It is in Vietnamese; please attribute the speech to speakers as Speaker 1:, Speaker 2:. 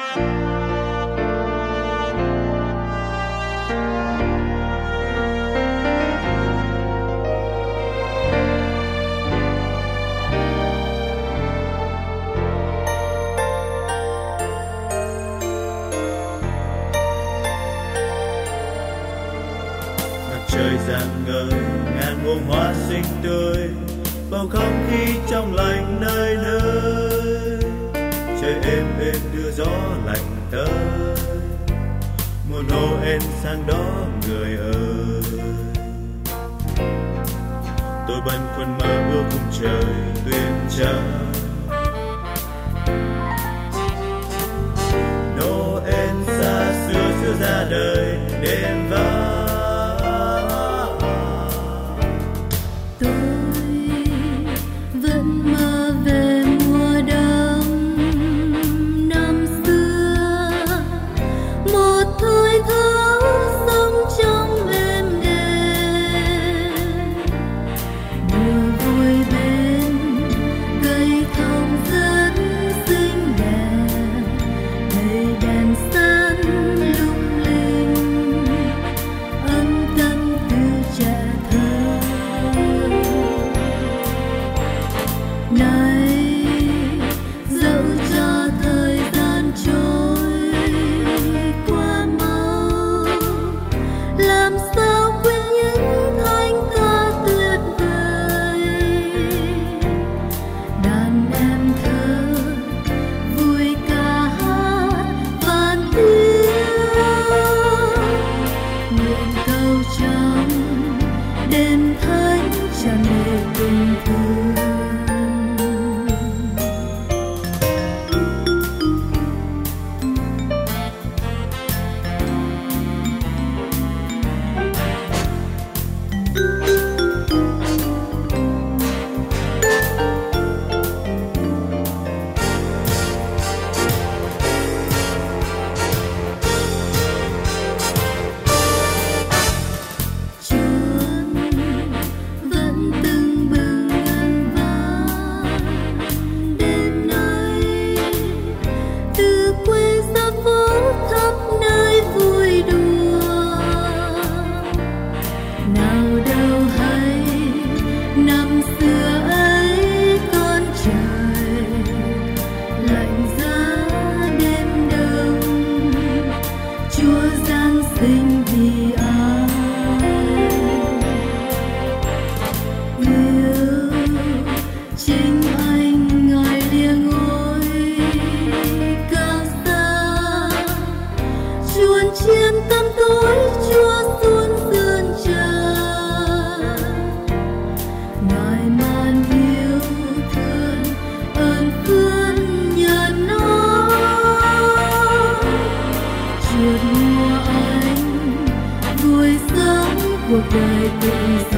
Speaker 1: Trời rạng ngời ngàn muôn hoa xinh tươi, bầu không khí trong lành nơi nơi. Trời êm êm đưa gió lạnh tới, mùa Noel sang đó người ơi. Tôi băn khoăn mơ ước khung trời tuyết trắng. Noel xa xưa xưa ra đời đêm vắng.
Speaker 2: Cuộc đời tự do.